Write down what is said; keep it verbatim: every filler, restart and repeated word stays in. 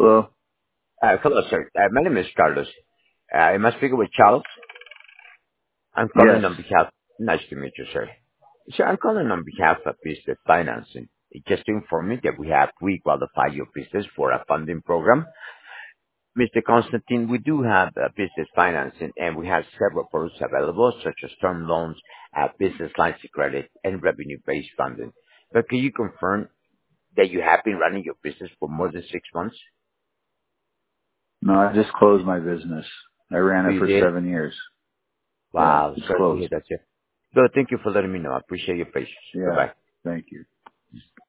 Hello? Uh, hello, sir. Uh, my name is Carlos. Uh, am I speaking with Charles? I'm Yes. calling on behalf. Nice to meet you, sir. Sir, I'm calling on behalf of Business Financing. Just to inform you that we have pre-qualified your business for a funding program. Mister Constantine, we do have uh, business financing, and we have several products available, such as term loans, uh, business lines of credit, and revenue-based funding. But can you confirm that you have been running your business for more than six months? No, I just closed my business. I ran So it you for did? seven years. Yeah, Wow, it's sorry to closed. hear that, sir. So thank you for letting me know. I appreciate your patience. Yeah. Goodbye. Thank you.